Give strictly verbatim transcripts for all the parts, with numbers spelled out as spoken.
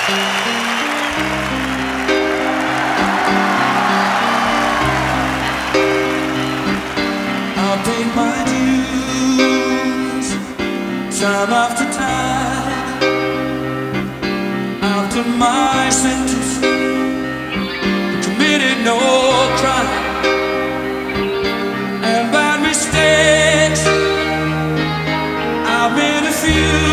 I'll pay my dues time after time. After my sentence, committed no crime, and bad mistakes I've made a few.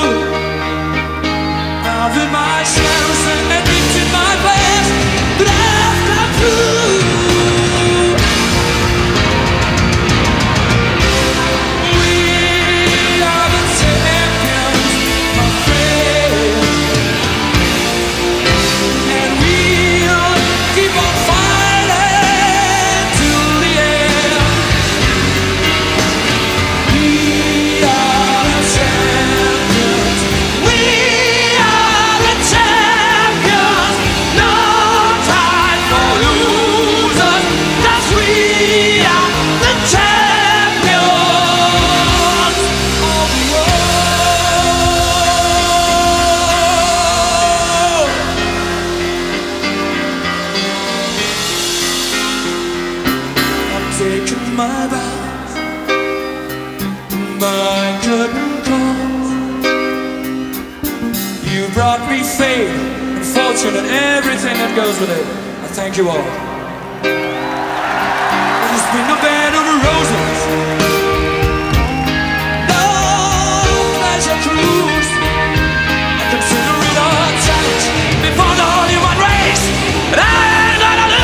I've been my shadows and admitted my past, but I've got through. Taken my vows, my curtain calls. You brought me fame and fortune and everything that goes with it. I thank you all. It's been a bed of roses, no pleasure cruise. I consider it a challenge before the whole human race, and I ain't gonna lose.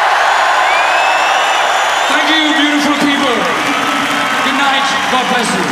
God bless you.